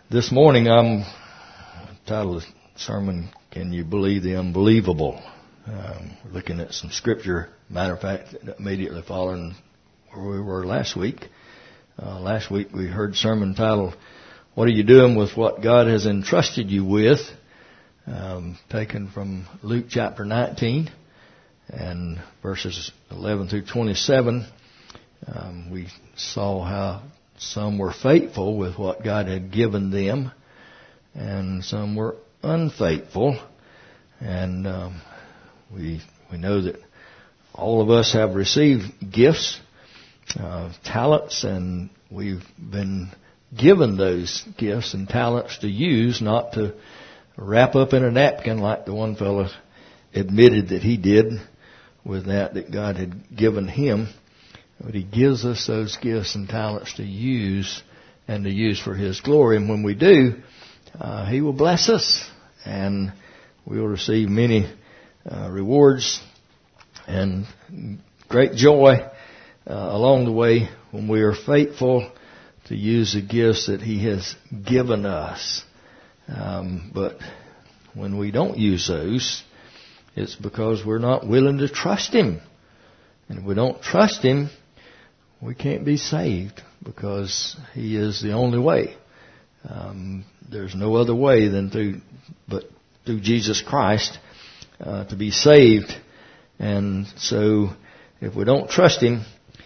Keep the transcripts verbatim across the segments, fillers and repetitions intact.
This morning I'm titled the sermon, Can You Believe the Unbelievable? Um, we're looking at some scripture, matter of fact, immediately following where we were last week. Uh, last week we heard a sermon titled, What Are You Doing with What God Has Entrusted You With? Um, taken from Luke chapter nineteen and verses eleven through twenty-seven. Um, we saw how some were faithful with what God had given them, and some were unfaithful. And um, we we know that all of us have received gifts, uh, talents, and we've been given those gifts and talents to use, not to wrap up in a napkin like the one fellow admitted that he did with that that God had given him. But He gives us those gifts and talents to use and to use for His glory. And when we do, uh, He will bless us, and we will receive many uh, rewards and great joy uh, along the way when we are faithful to use the gifts that He has given us. Um, but when we don't use those, it's because we're not willing to trust Him. And if we don't trust Him, we can't be saved, because He is the only way. Um, there's no other way than through, but through Jesus Christ uh, to be saved. And so, if we don't trust Him,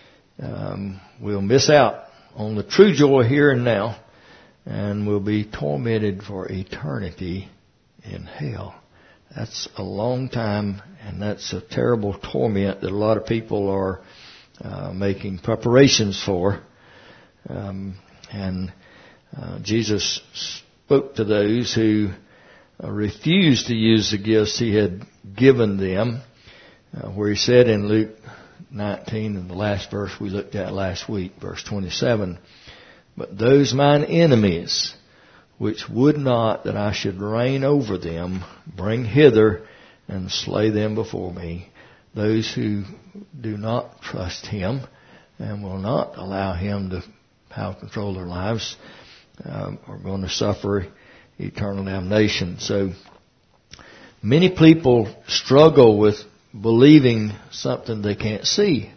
um, we'll miss out on the true joy here and now, and we'll be tormented for eternity in hell. That's a long time, and that's a terrible torment that a lot of people are uh, making preparations for. Um, and uh, Jesus spoke to those who uh, refused to use the gifts He had given them, uh, where He said in Luke nineteen, in the last verse we looked at last week, verse twenty-seven, "But those mine enemies, which would not that I should reign over them, bring hither and slay them before me." Those who do not trust Him and will not allow Him to have control of their lives um, are going to suffer eternal damnation. So many people struggle with believing something they can't see,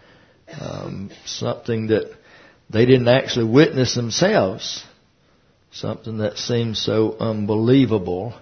um, something that they didn't actually witness themselves, something that seems so unbelievable.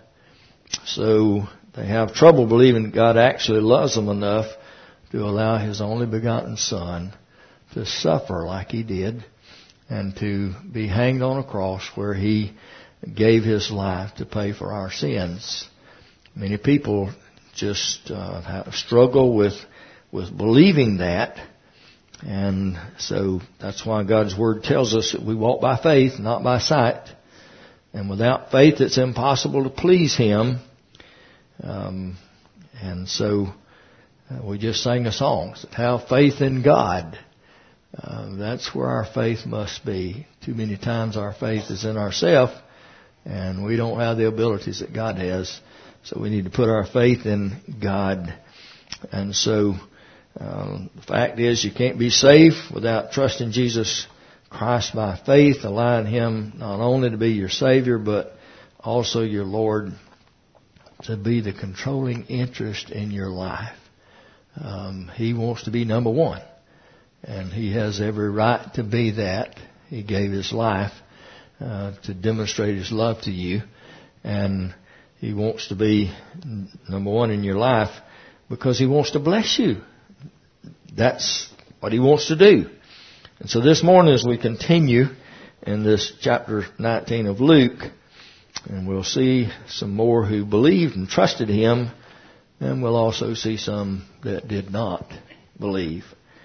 So they have trouble believing God actually loves them enough to allow His only begotten Son to suffer like He did, and to be hanged on a cross where He gave His life to pay for our sins. Many people just uh, have struggle with with believing that, and so that's why God's Word tells us that we walk by faith, not by sight. And without faith, it's impossible to please Him. Um, and so uh, we just sang a song, "Have faith in God." Uh, that's where our faith must be. Too many times our faith is in ourselves, and we don't have the abilities that God has. So we need to put our faith in God. And so um, the fact is, you can't be saved without trusting Jesus Christ by faith, allowing Him not only to be your Savior, but also your Lord, to be the controlling interest in your life. Um, he wants to be number one, and He has every right to be that. He gave His life uh, to demonstrate His love to you, and He wants to be number one in your life because He wants to bless you. That's what He wants to do. And so this morning, as we continue in this chapter nineteen of Luke, and we'll see some more who believed and trusted Him, and we'll also see some that did not believe.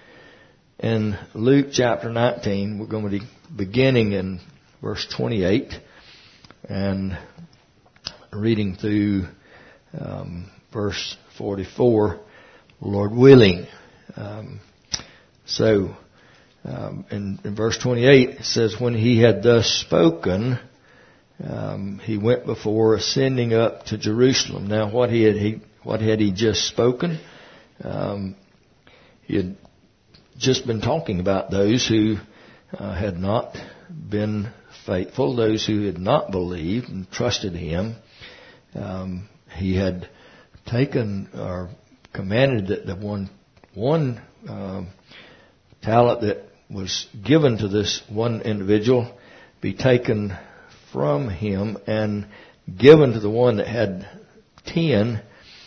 In Luke chapter nineteen, we're going to be beginning in verse twenty-eight and reading through um, verse forty-four, Lord willing. Um, so, um, in, in verse twenty-eight, it says, "When He had thus spoken, Um, he went before, ascending up to Jerusalem." Now, what he had he what had he just spoken? Um, he had just been talking about those who uh, had not been faithful, those who had not believed and trusted him. Um, he had taken or commanded that the one one uh, talent that was given to this one individual be taken from him and given to the one that had ten.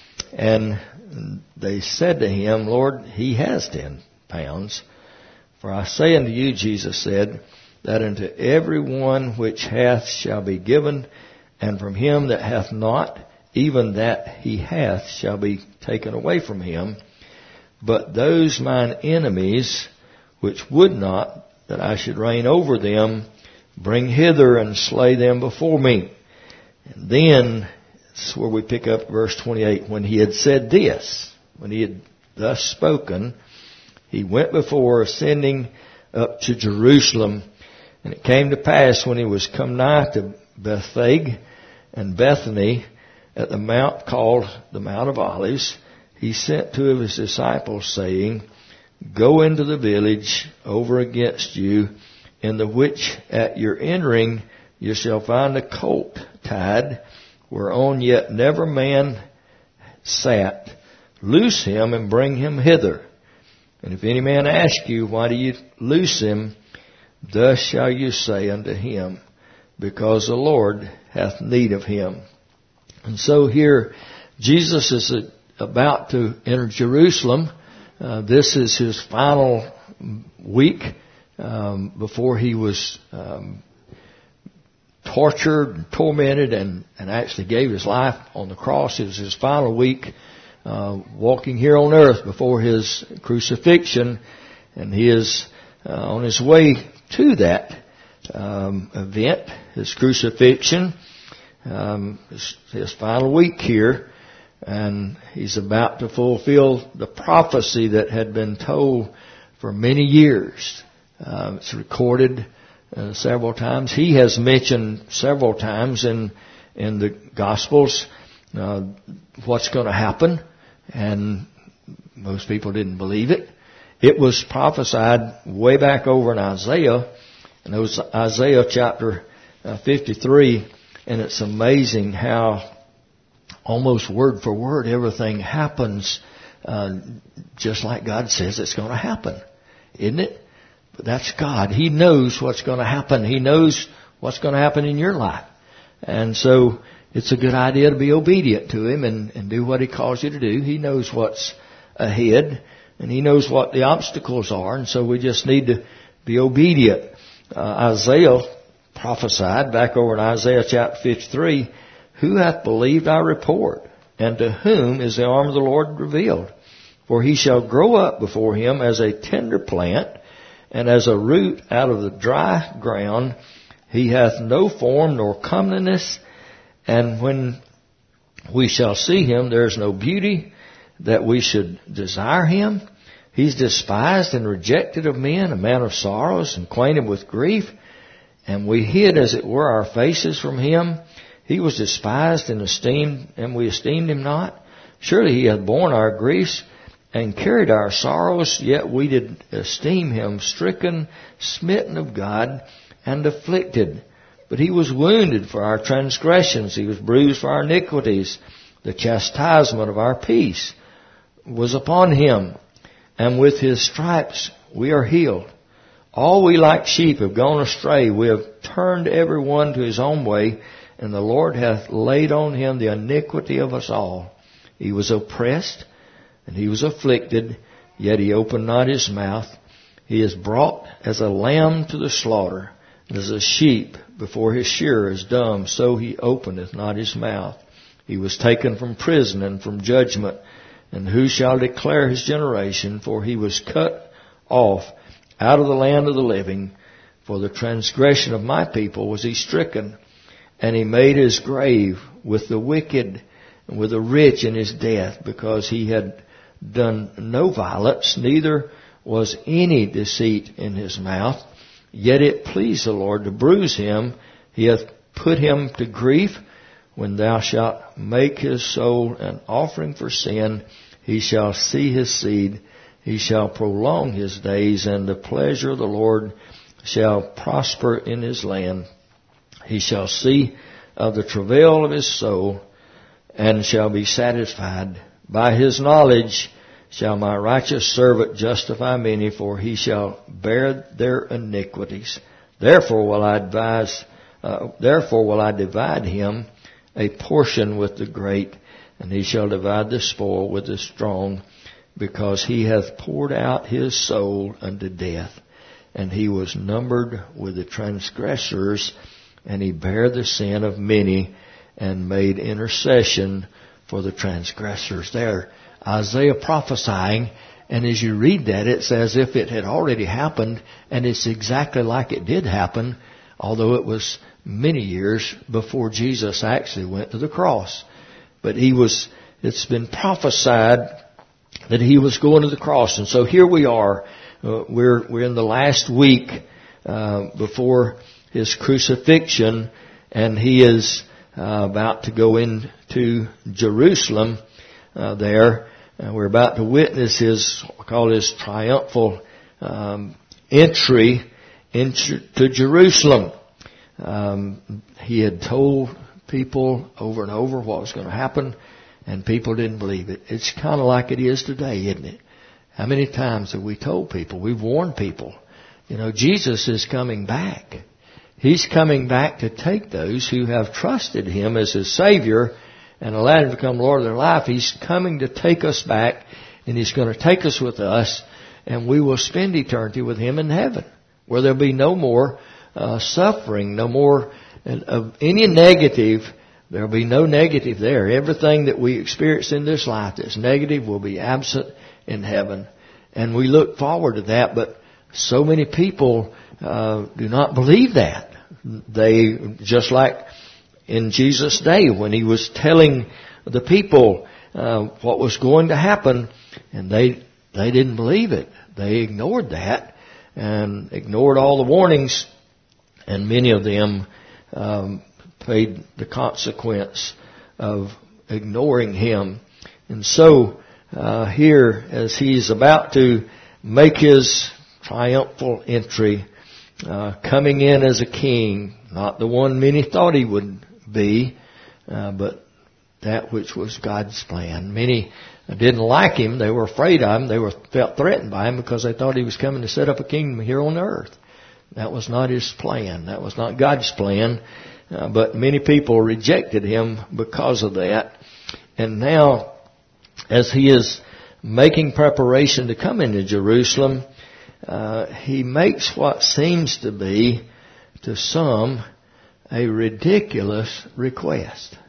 And they said to him, Lord, he has ten pounds. For I say unto you, Jesus said, that unto every one which hath shall be given, and from him that hath not, even that he hath shall be taken away from him. But those mine enemies, which would not that I should reign over them, bring hither and slay them before me. And then, this is where we pick up verse twenty-eight. When he had said this, when he had thus spoken, he went before, ascending up to Jerusalem. And it came to pass, when he was come nigh to Bethphage and Bethany, at the mount called the Mount of Olives, he sent two of his disciples, saying, Go into the village over against you, in the which at your entering you shall find a colt tied, whereon yet never man sat. Loose him and bring him hither. And if any man ask you, Why do you loose him? Thus shall you say unto him, Because the Lord hath need of him. And so here, Jesus is about to enter Jerusalem. Uh, this is his final week um, before he was um, tortured, and tormented, and, and actually gave his life on the cross. It was his final week uh, walking here on earth before his crucifixion, and he is uh, on his way to that um, event, his crucifixion, um, his, his final week here. And he's about to fulfill the prophecy that had been told for many years. Uh, it's recorded uh, several times. He has mentioned several times in in the Gospels uh, what's going to happen, and most people didn't believe it. It was prophesied way back over in Isaiah, and it was Isaiah chapter uh, fifty-three, and it's amazing how almost word for word, everything happens uh, just like God says it's going to happen, isn't it? But that's God. He knows what's going to happen. He knows what's going to happen in your life. And so it's a good idea to be obedient to Him and, and do what He calls you to do. He knows what's ahead, and He knows what the obstacles are, and so we just need to be obedient. Uh, Isaiah prophesied back over in Isaiah chapter fifty-three, Who hath believed our report? And to whom is the arm of the Lord revealed? For he shall grow up before him as a tender plant, and as a root out of the dry ground. He hath no form nor comeliness, and when we shall see him, there is no beauty that we should desire him. He's despised and rejected of men, a man of sorrows, and acquainted with grief. And we hid, as it were, our faces from him. He was despised and esteemed, and we esteemed him not. Surely he hath borne our griefs and carried our sorrows, yet we did esteem him stricken, smitten of God, and afflicted. But he was wounded for our transgressions, he was bruised for our iniquities. The chastisement of our peace was upon him, and with his stripes we are healed. All we like sheep have gone astray. We have turned every one to his own way, and the Lord hath laid on him the iniquity of us all. He was oppressed, and he was afflicted, yet he opened not his mouth. He is brought as a lamb to the slaughter, and as a sheep before his shearer is dumb, so he openeth not his mouth. He was taken from prison and from judgment, and who shall declare his generation? For he was cut off out of the land of the living. For the transgression of my people was he stricken, and he made his grave with the wicked and with the rich in his death, because he had done no violence, neither was any deceit in his mouth. Yet it pleased the Lord to bruise him. He hath put him to grief. When thou shalt make his soul an offering for sin, he shall see his seed. He shall prolong his days, and the pleasure of the Lord shall prosper in his land. He shall see of the travail of his soul, and shall be satisfied. By his knowledge shall my righteous servant justify many, for he shall bear their iniquities. Therefore will I advise, uh, therefore will I divide him a portion with the great, and he shall divide the spoil with the strong, because he hath poured out his soul unto death. And he was numbered with the transgressors, and he bare the sin of many, and made intercession for the transgressors. There, Isaiah prophesying, and as you read that, it's as if it had already happened, and it's exactly like it did happen, although it was many years before Jesus actually went to the cross. But he was, it's been prophesied that he was going to the cross. And so here we are. Uh, we're, we're in the last week, uh, before his crucifixion, and he is, uh, about to go into Jerusalem, uh, there. Uh, we're about to witness his, what we call his triumphal, um, entry into Jerusalem. Um, he had told people over and over what was going to happen, and people didn't believe it. It's kind of like it is today, isn't it? How many times have we told people, we've warned people, you know, Jesus is coming back. He's coming back to take those who have trusted him as his Savior and allowed him to become Lord of their life. He's coming to take us back, and he's going to take us with us, and we will spend eternity with him in heaven, where there'll be no more uh, suffering, no more of any negative. There'll be no negative there. Everything that we experience in this life that's negative will be absent in heaven. And we look forward to that, but so many people uh, do not believe that. They, just like in Jesus' day when he was telling the people uh, what was going to happen, and they they didn't believe it. They ignored that and ignored all the warnings, and many of them um, paid the consequence of ignoring him. And so uh, here, as he's about to make his triumphal entry, uh, coming in as a king, not the one many thought he would be, uh, but that which was God's plan. Many didn't like him. They were afraid of him. They were felt threatened by him because they thought he was coming to set up a kingdom here on earth. That was not his plan. That was not God's plan. Uh, but many people rejected him because of that. And now, as he is making preparation to come into Jerusalem, uh, he makes what seems to be, to some, a ridiculous request.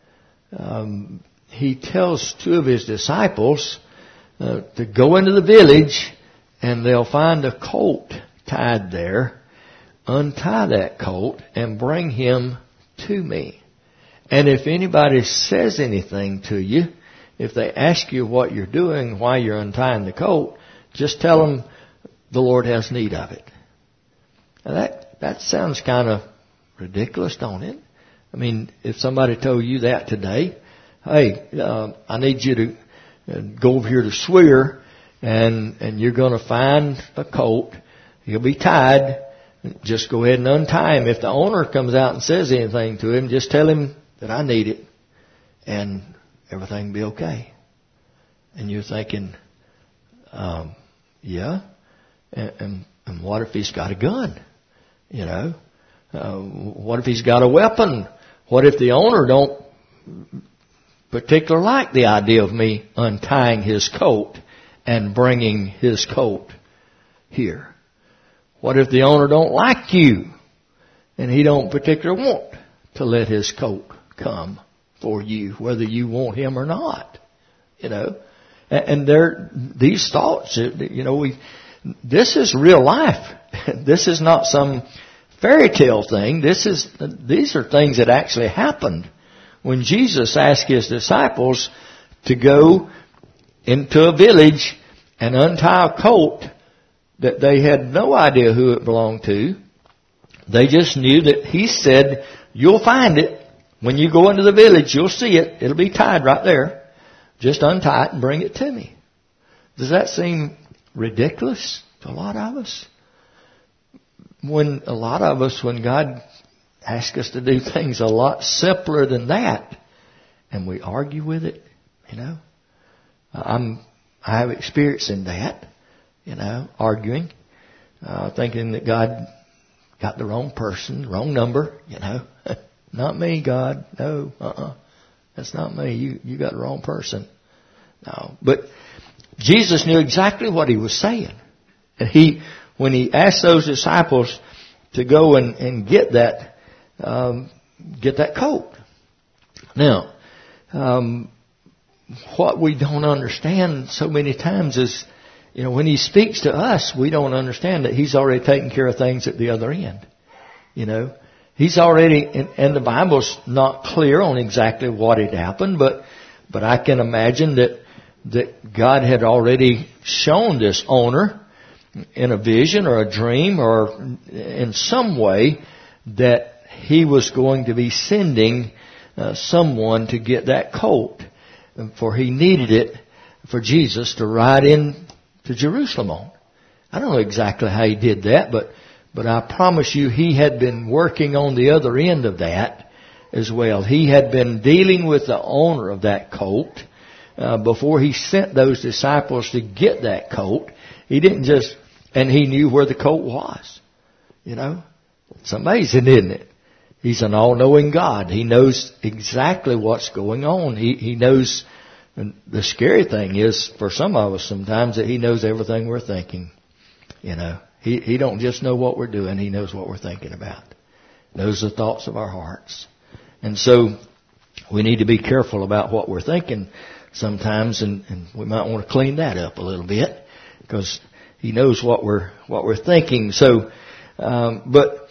Um, he tells two of his disciples uh, to go into the village, and they'll find a colt tied there. Untie that colt and bring him to me. And if anybody says anything to you, if they ask you what you're doing, why you're untying the colt, just tell them the Lord has need of it. Now that, that sounds kind of ridiculous, don't it? I mean, if somebody told you that today, hey, uh, I need you to uh, go over here to Swear, and, and you're going to find a colt. He'll be tied. Just go ahead and untie him. If the owner comes out and says anything to him, just tell him that I need it, and everything will be okay. And you're thinking, um, yeah, and, and, and what if he's got a gun? You know, uh, what if he's got a weapon? What if the owner don't particularly like the idea of me untying his coat and bringing his coat here? What if the owner don't like you and he don't particularly want to let his coat come for you, whether you want him or not? You know, and there, these thoughts, you know, we, this is real life. This is not some fairy tale thing. This is, these are things that actually happened when Jesus asked his disciples to go into a village and untie a colt that they had no idea who it belonged to. They just knew that he said, you'll find it. When you go into the village, you'll see it. It'll be tied right there. Just untie it and bring it to me. Does that seem ridiculous to a lot of us? When a lot of us, when God asks us to do things a lot simpler than that, and we argue with it. You know, I'm I have experience in that. You know, arguing, uh, thinking that God got the wrong person, wrong number. You know, not me, God. No, uh-uh, that's not me. You you got the wrong person. No, but Jesus knew exactly what he was saying, and he when he asked those disciples to go and, and get that um, get that coat. Now, um, what we don't understand so many times is, you know, when he speaks to us, we don't understand that he's already taken care of things at the other end. You know, he's already, and, and the Bible's not clear on exactly what had happened, but but I can imagine that that God had already shown this owner in a vision or a dream or in some way that he was going to be sending uh, someone to get that coat, for he needed it for Jesus to ride in to Jerusalem on. I don't know exactly how he did that, but but I promise you he had been working on the other end of that as well. He had been dealing with the owner of that coat uh, before he sent those disciples to get that coat. He didn't just, and he knew where the coat was. You know, it's amazing, isn't it? He's an all-knowing God. He knows exactly what's going on. He he knows. And the scary thing is, for some of us sometimes, that he knows everything we're thinking. You know, he he don't just know what we're doing. He knows what we're thinking about. Knows the thoughts of our hearts. And so we need to be careful about what we're thinking sometimes, and, and we might want to clean that up a little bit, because he knows what we're what we're thinking. So, um, but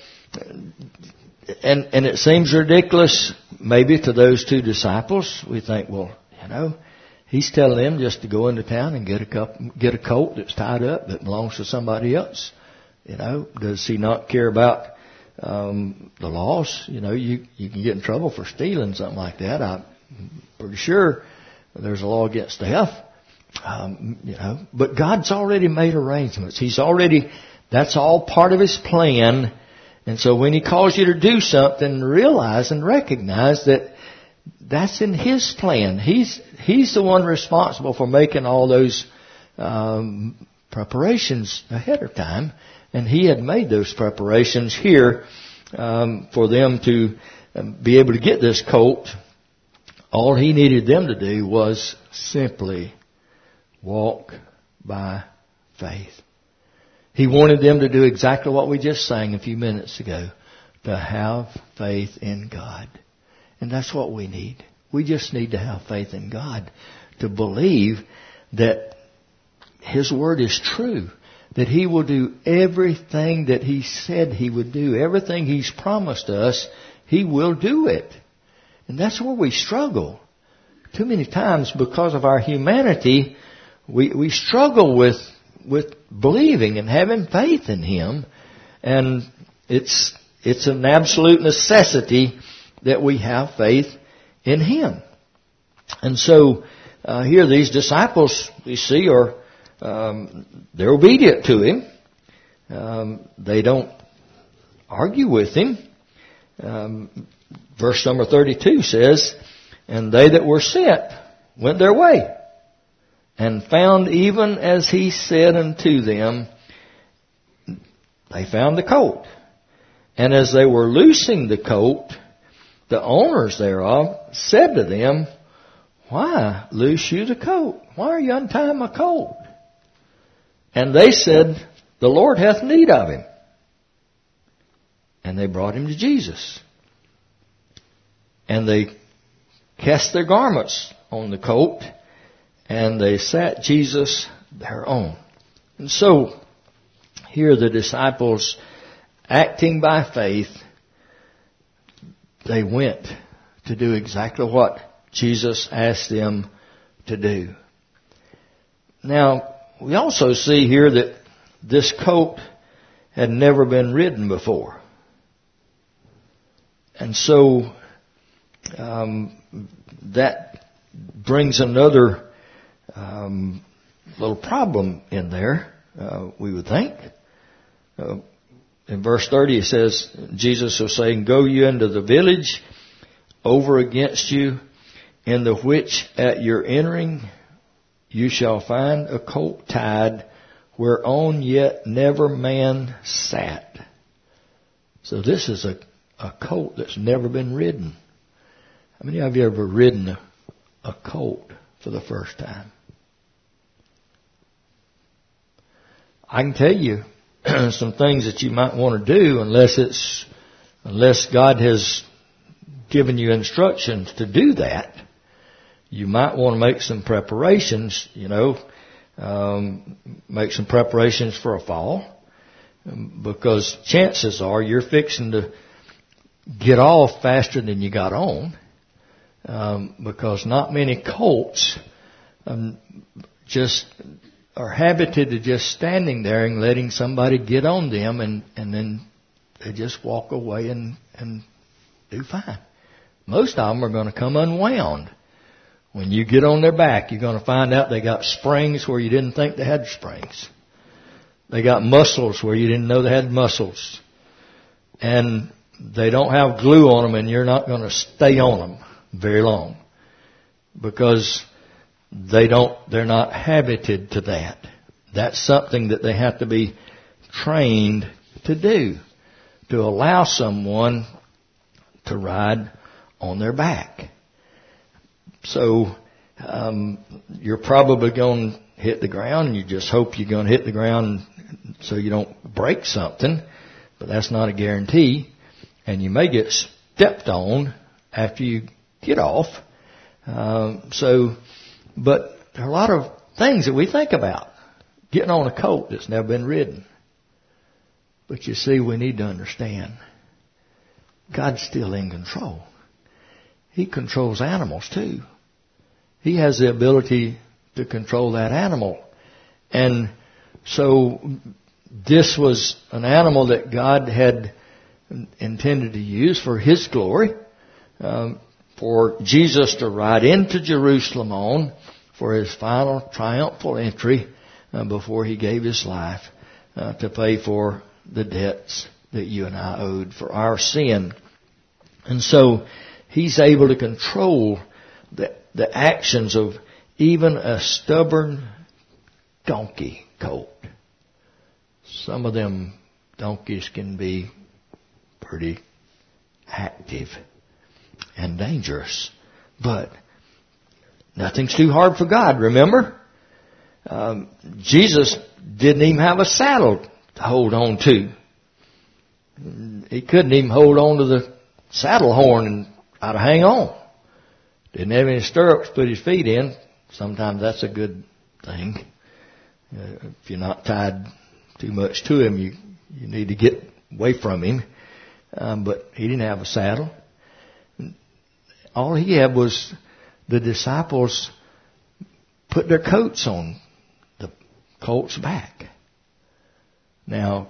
and and it seems ridiculous maybe to those two disciples. We think, well, you know, he's telling them just to go into town and get a cup, get a coat that's tied up that belongs to somebody else. You know, does he not care about um, the laws? You know, you you can get in trouble for stealing something like that. I'm pretty sure there's a law against theft. Um, you know, but God's already made arrangements. He's already, that's all part of his plan. And so when he calls you to do something, realize and recognize that that's in his plan. He's he's the one responsible for making all those um, preparations ahead of time, and he had made those preparations here um, for them to be able to get this coat. All he needed them to do was simply walk by faith. He wanted them to do exactly what we just sang a few minutes ago, to have faith in God. And that's what we need. We just need to have faith in God, to believe that his word is true, that he will do everything that he said he would do. Everything he's promised us, he will do it. And that's where we struggle. Too many times, because of our humanity, we, we struggle with with believing and having faith in him. And it's it's an absolute necessity that we have faith in him. And so uh, here these disciples, we see, are um, they're obedient to him. Um, they don't argue with him. Um, verse number thirty-two says, "And they that were sent went their way, and found even as he said unto them." They found the coat. "And as they were loosing the coat, the owners thereof said to them, Why loose you the coat? Why are you untying my coat? And they said, The Lord hath need of him. And they brought him to Jesus. And they cast their garments on the coat, and they sat Jesus thereon." And so, here the disciples, acting by faith, they went to do exactly what Jesus asked them to do. Now, we also see here that this coat had never been ridden before. And so, um, that brings another um, little problem in there, uh, we would think. Uh, in verse thirty it says, Jesus was saying, "Go you into the village over against you, in the which at your entering you shall find a colt tied, whereon yet never man sat." So this is a, a colt that's never been ridden. How many of you have ever ridden a, a colt for the first time? I can tell you some things that you might want to do unless it's, unless God has given you instructions to do that. You might want to make some preparations, you know, um, make some preparations for a fall, because chances are you're fixing to get off faster than you got on, um, because not many colts um, just are habited to just standing there and letting somebody get on them, and, and then they just walk away and, and do fine. Most of them are going to come unwound. When you get on their back, you're going to find out they got springs where you didn't think they had springs. They got muscles where you didn't know they had muscles. And they don't have glue on them, and you're not going to stay on them very long, because they don't, they're not habited to that. That's something that they have to be trained to do, to allow someone to ride on their back. So um, you're probably going to hit the ground, and you just hope you're going to hit the ground so you don't break something, but that's not a guarantee. And you may get stepped on after you get off. Um, so, but there are a lot of things that we think about. Getting on a colt that's never been ridden. But you see, we need to understand, God's still in control. He controls animals too. He has the ability to control that animal. And so this was an animal that God had intended to use for His glory, um, for Jesus to ride into Jerusalem on for His final triumphal entry uh, before He gave His life uh, to pay for the debts that you and I owed for our sin. And so He's able to control the, the actions of even a stubborn donkey colt. Some of them donkeys can be pretty active and dangerous, but nothing's too hard for God, remember? Um, Jesus didn't even have a saddle to hold on to. He couldn't even hold on to the saddle horn and how to hang on. Didn't have any stirrups to put his feet in. Sometimes that's a good thing. Uh, if you're not tied too much to him, you, you need to get away from him. Um, but he didn't have a saddle. All he had was the disciples put their coats on the colt's back. Now,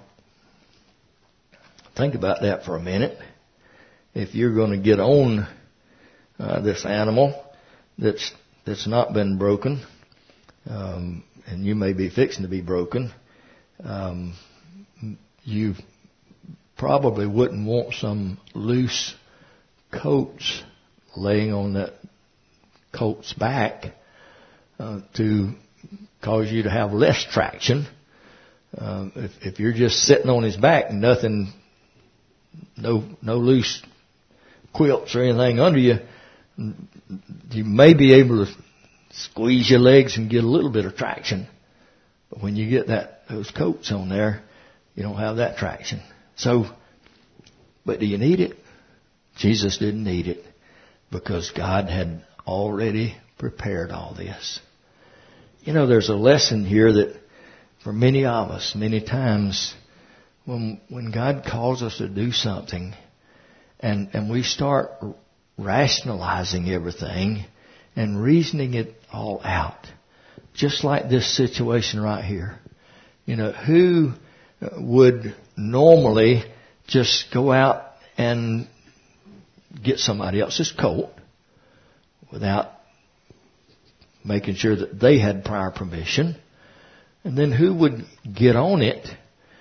think about that for a minute. If you're going to get on uh, this animal that's that's not been broken, um, and you may be fixing to be broken, um, you probably wouldn't want some loose coats laying on that colt's back uh, to cause you to have less traction. Um, if, if you're just sitting on his back and nothing, no no loose quilts or anything under you, you may be able to squeeze your legs and get a little bit of traction. But when you get that those coats on there, you don't have that traction. So, but do you need it? Jesus didn't need it, because God had already prepared all this. You know, there's a lesson here that for many of us, many times, when when God calls us to do something, and, and we start rationalizing everything and reasoning it all out, just like this situation right here. You know, who would normally just go out and get somebody else's colt without making sure that they had prior permission? And then who would get on it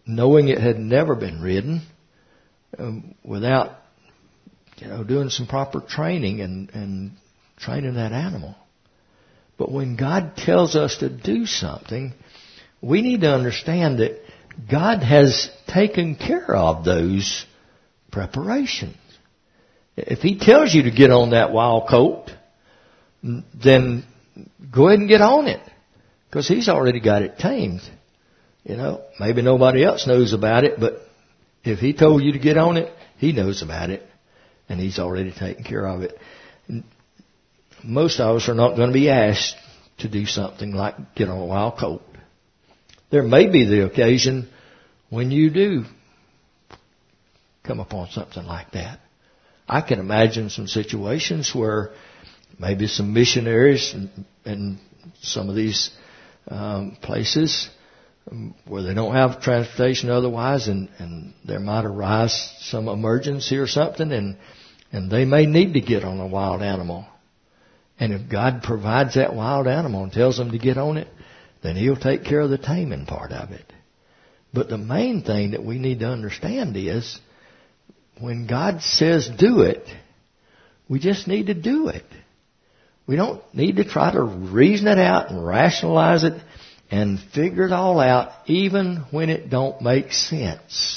knowing it had never been ridden, um, without, you know, doing some proper training and, and training that animal. But when God tells us to do something, we need to understand that God has taken care of those preparations. If He tells you to get on that wild colt, then go ahead and get on it, because He's already got it tamed. You know, maybe nobody else knows about it, but if He told you to get on it, He knows about it, and He's already taken care of it. Most of us are not going to be asked to do something like get on a wild colt. There may be the occasion when you do come upon something like that. I can imagine some situations where maybe some missionaries in, in some of these um, places um, where they don't have transportation otherwise, and, and there might arise some emergency or something, and and they may need to get on a wild animal. And if God provides that wild animal and tells them to get on it, then He'll take care of the taming part of it. But the main thing that we need to understand is, when God says do it, we just need to do it. We don't need to try to reason it out and rationalize it and figure it all out, even when it don't make sense.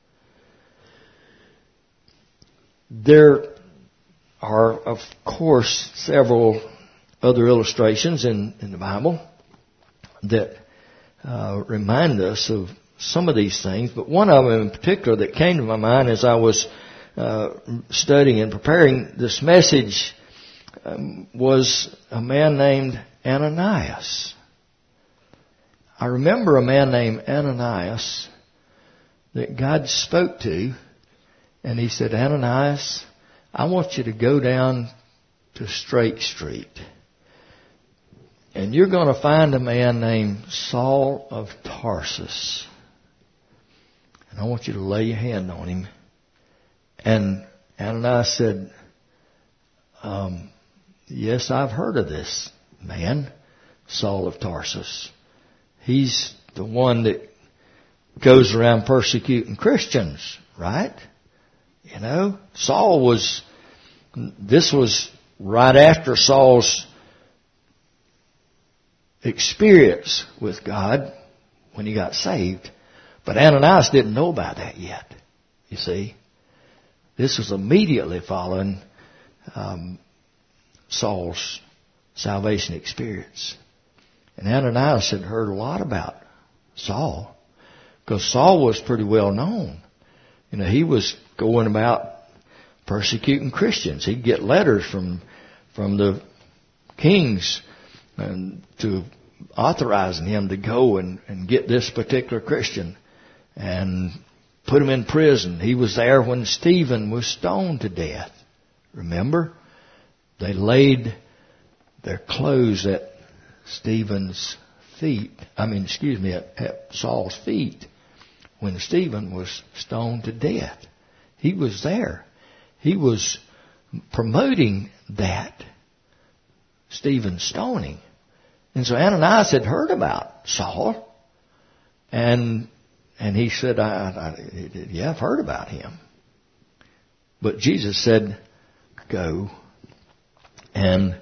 There are, of course, several other illustrations in, in the Bible that uh, remind us of some of these things, but one of them in particular that came to my mind as I was uh, studying and preparing this message um, was a man named Ananias. I remember a man named Ananias that God spoke to, and He said, Ananias, I want you to go down to Straight Street, and you're going to find a man named Saul of Tarsus. And I want you to lay your hand on him. And Ananias said, um, yes, I've heard of this man, Saul of Tarsus. He's the one that goes around persecuting Christians, right? You know, Saul was, this was right after Saul's experience with God when he got saved. But Ananias didn't know about that yet, you see. This was immediately following um, Saul's salvation experience. And Ananias had heard a lot about Saul, because Saul was pretty well known. You know, he was going about persecuting Christians. He'd get letters from from the kings and to authorizing him to go and, and get this particular Christian and put him in prison. He was there when Stephen was stoned to death. Remember? They laid their clothes at Stephen's feet. I mean, excuse me, at, at Saul's feet when Stephen was stoned to death. He was there. He was promoting that, Stephen's stoning. And so Ananias had heard about Saul, and and he said, I, I, yeah, I've heard about him. But Jesus said, go and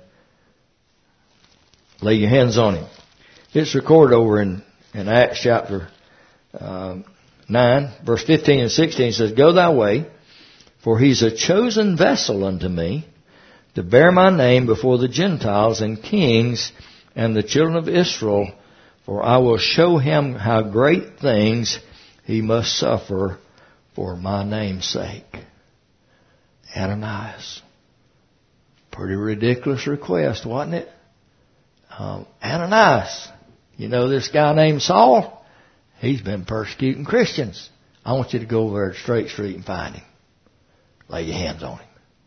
lay your hands on him. It's recorded over in, in Acts chapter um, nine, verse fifteen and sixteen. It says, go thy way, for he's a chosen vessel unto me, to bear my name before the Gentiles and kings and the children of Israel, for I will show him how great things he must suffer for my name's sake. Ananias. Pretty ridiculous request, wasn't it? Um, Ananias, you know this guy named Saul? He's been persecuting Christians. I want you to go over to Straight Street and find him. Lay your hands on him.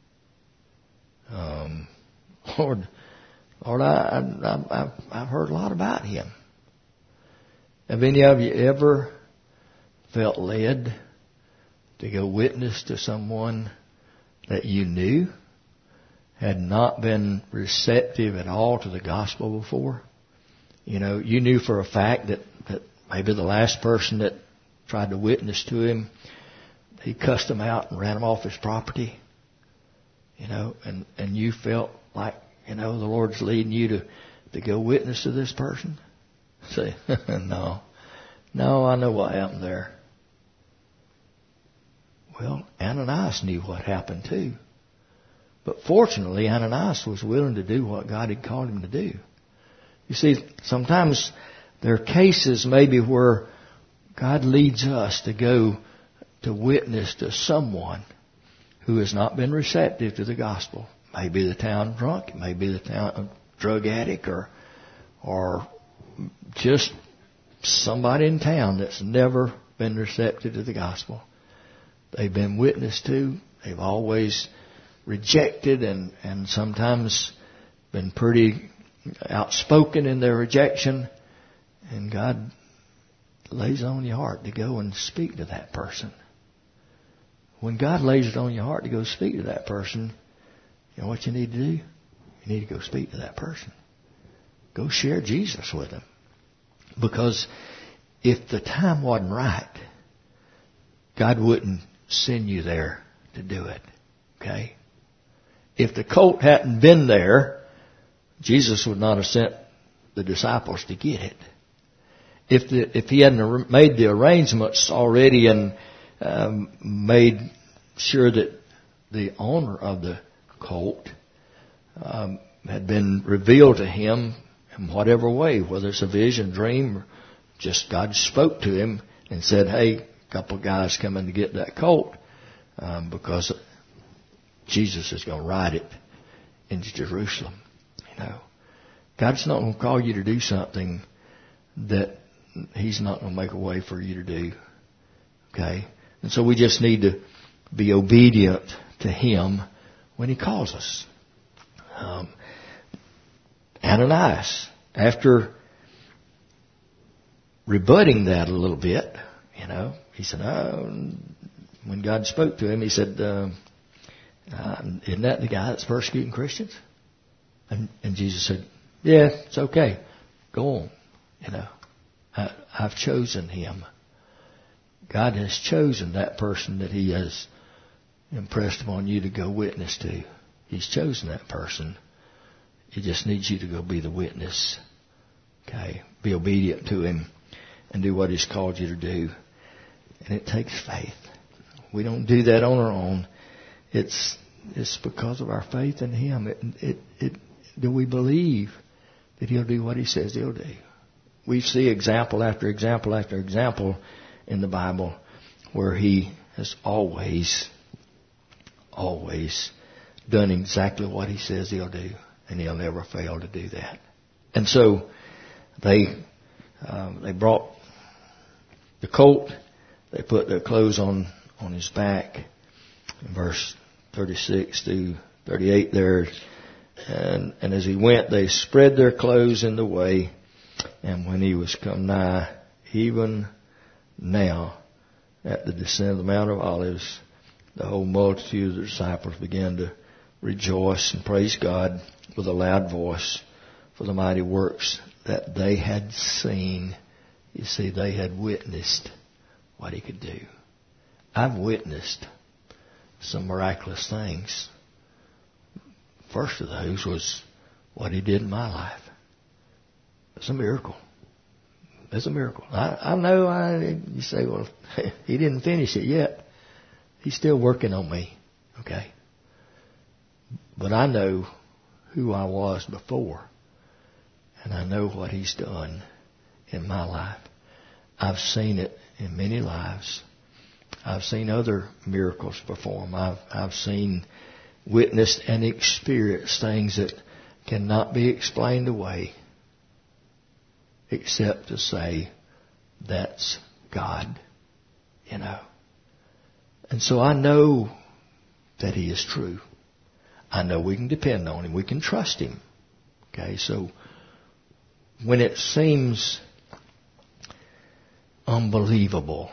Um, Lord, Lord, I, I, I've, I've heard a lot about him. Have any of you ever felt led to go witness to someone that you knew had not been receptive at all to the gospel before? You know, you knew for a fact that, that maybe the last person that tried to witness to him. He cussed him out and ran him off his property. You know, and, and you felt like, you know, the Lord's leading you to, to go witness to this person. Say, no. No, I know what happened there. Well, Ananias knew what happened too. But fortunately, Ananias was willing to do what God had called him to do. You see, sometimes there are cases maybe where God leads us to go to witness to someone who has not been receptive to the gospel. Maybe the town drunk, maybe the town drug addict, or or just somebody in town that's never been receptive to the gospel. They've been witnessed to. They've always rejected and, and sometimes been pretty outspoken in their rejection. And God lays it on your heart to go and speak to that person. When God lays it on your heart to go speak to that person, you know what you need to do? You need to go speak to that person. Go share Jesus with them. Because if the time wasn't right, God wouldn't send you there to do it. Okay? If the colt hadn't been there, Jesus would not have sent the disciples to get it. If the, if he hadn't made the arrangements already and um, made sure that the owner of the colt um, had been revealed to him in whatever way, whether it's a vision, dream, or just God spoke to him and said, hey, a couple of guys coming to get that colt um, because Jesus is going to ride it into Jerusalem. You know, God's not going to call you to do something that he's not going to make a way for you to do. Okay? And so we just need to be obedient to him when he calls us. Um, Ananias, after rebutting that a little bit, you know, he said, oh, when God spoke to him, he said, uh, uh, isn't that the guy that's persecuting Christians? And, and Jesus said, yeah, it's okay. Go on. You know, I, I've chosen him. God has chosen that person that he has impressed upon you to go witness to. He's chosen that person. He just needs you to go be the witness. Okay? Be obedient to him and do what he's called you to do. And it takes faith. We don't do that on our own. It's it's because of our faith in him. It, it, it, do we believe that he'll do what he says he'll do? We see example after example after example in the Bible where he has always, always done exactly what he says he'll do. And he'll never fail to do that. And so they um, they brought the colt. They put their clothes on, on his back. In verse thirty-six through thirty-eight there. And, and as he went, they spread their clothes in the way. And when he was come nigh, even now, at the descent of the Mount of Olives, the whole multitude of the disciples began to rejoice and praise God with a loud voice for the mighty works that they had seen. You see, they had witnessed what he could do. I've witnessed some miraculous things. First of those was what he did in my life. It's a miracle. It's a miracle. I, I know I, you say, well, he didn't finish it yet. He's still working on me. Okay. But I know who I was before. And I know what he's done in my life. I've seen it in many lives. I've seen other miracles perform. I've, I've seen, witnessed and experienced things that cannot be explained away except to say, that's God, you know. And so I know that he is true. I know we can depend on him. We can trust him. Okay, so when it seems unbelievable,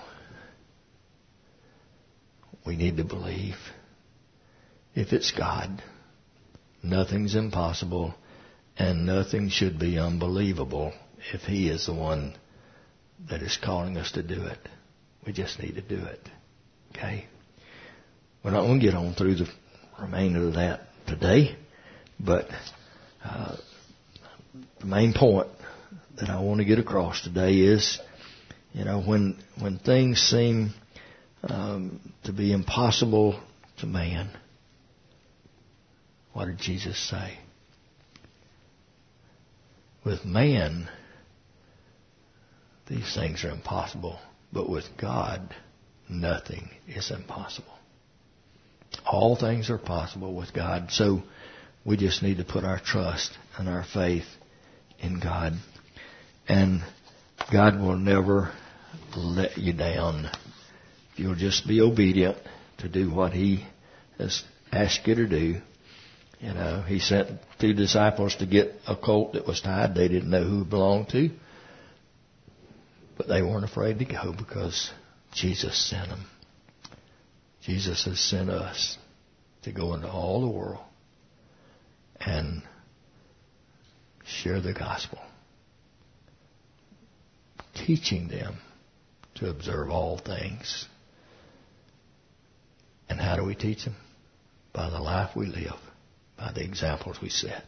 we need to believe. If it's God, nothing's impossible and nothing should be unbelievable if he is the one that is calling us to do it. We just need to do it. Okay? We're not going to get on through the remainder of that today, but uh, the main point that I want to get across today is, you know, when when things seem um, to be impossible to man, what did Jesus say? With man, these things are impossible, but with God, nothing is impossible. All things are possible with God, so we just need to put our trust and our faith in God. And God will never let you down if you'll just be obedient to do what He has asked you to do. You know, He sent two disciples to get a colt that was tied. They didn't know who it belonged to, but they weren't afraid to go because Jesus sent them. Jesus has sent us to go into all the world and share the gospel, teaching them to observe all things. And how do we teach them? By the life we live, by the examples we set.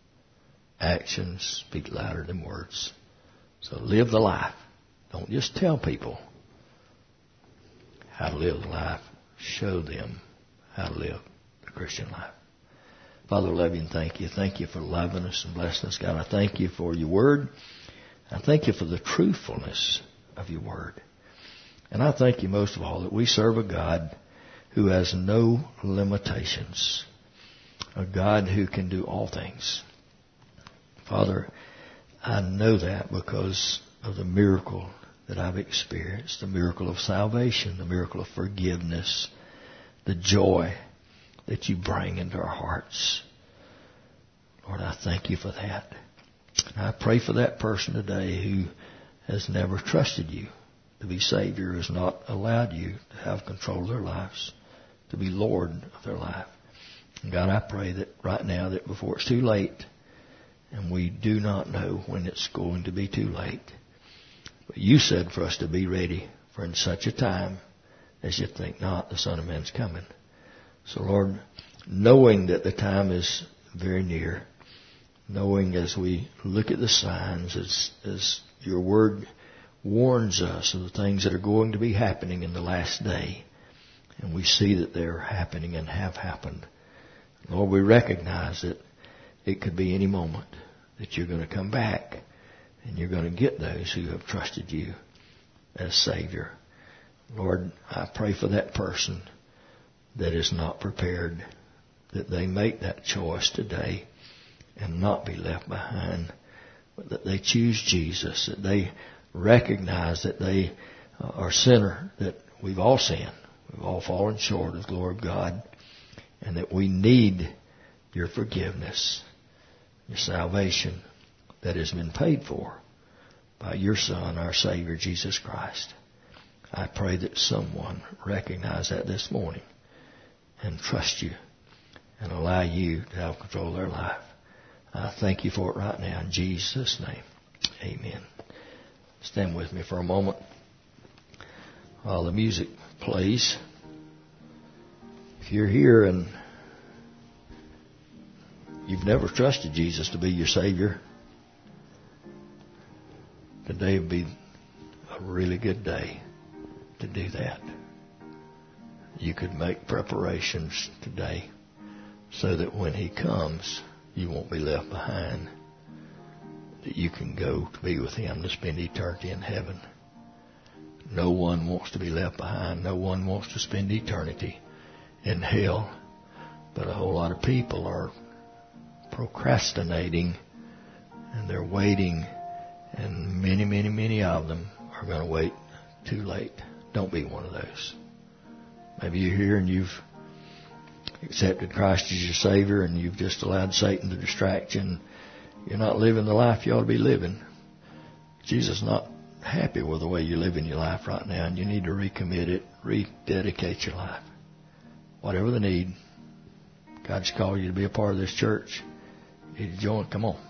Actions speak louder than words. So live the life. Don't just tell people how to live the life. Show them how to live the Christian life. Father, I love you and thank you. Thank you for loving us and blessing us, God. I thank you for your word. I thank you for the truthfulness of your word. And I thank you most of all that we serve a God who has no limitations. A God who can do all things. Father, I know that because of the miracle that I've experienced, the miracle of salvation, the miracle of forgiveness, the joy that you bring into our hearts. Lord, I thank you for that. And I pray for that person today who has never trusted you to be Savior, has not allowed you to have control of their lives, to be Lord of their life. And God, I pray that right now, that before it's too late, and we do not know when it's going to be too late, but you said for us to be ready for in such a time as you think not, the Son of Man's coming. So Lord, knowing that the time is very near, knowing as we look at the signs, as, as your word warns us of the things that are going to be happening in the last day, and we see that they're happening and have happened. Lord, we recognize that it could be any moment that you're going to come back and you're going to get those who have trusted you as Savior. Lord, I pray for that person that is not prepared, that they make that choice today and not be left behind, but that they choose Jesus, that they recognize that they are a sinner, that we've all sinned, we've all fallen short of the glory of God, and that we need your forgiveness, your salvation that has been paid for by your Son, our Savior, Jesus Christ. I pray that someone recognize that this morning and trust you and allow you to have control of their life. I thank you for it right now in Jesus' name. Amen. Stand with me for a moment while the music plays. If you're here and you've never trusted Jesus to be your Savior, today would be a really good day to do that. You could make preparations today so that when He comes, you won't be left behind, that you can go to be with Him to spend eternity in heaven. No one wants to be left behind. No one wants to spend eternity in hell. But a whole lot of people are procrastinating and they're waiting, and many, many, many of them are going to wait too late. Don't be one of those. Maybe you're here and you've accepted Christ as your Savior and you've just allowed Satan to distract you and you're not living the life you ought to be living. Jesus is not happy with the way you're living your life right now, and you need to recommit it, rededicate your life. Whatever the need, God's called you to be a part of this church. You need to join. Come on.